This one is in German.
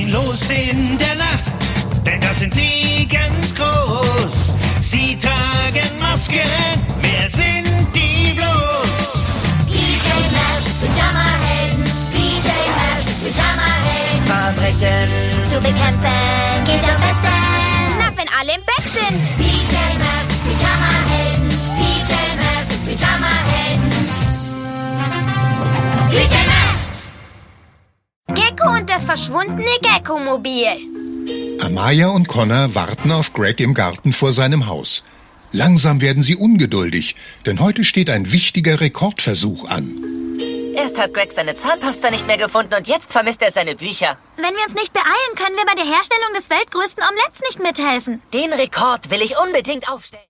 gehen los in der Nacht, denn da sind sie ganz groß. Sie tragen Masken, wer sind die bloß? PJ Masks Pyjama-Helden, PJ Masks Pyjama-Helden. Verbrechen Zu bekämpfen geht am besten. Na, wenn alle im Bett sind. PJ Masks Pyjama-Helden, PJ Masks Pyjama-Helden. PJ Masks! Gecko und das verschwundene Gecko-Mobil. Amaya und Connor warten auf Greg im Garten vor seinem Haus. Langsam werden sie ungeduldig, denn heute steht ein wichtiger Rekordversuch an. Erst hat Greg seine Zahnpasta nicht mehr gefunden und jetzt vermisst er seine Bücher. Wenn wir uns nicht beeilen, können wir bei der Herstellung des weltgrößten Omeletts nicht mithelfen. Den Rekord will ich unbedingt aufstellen.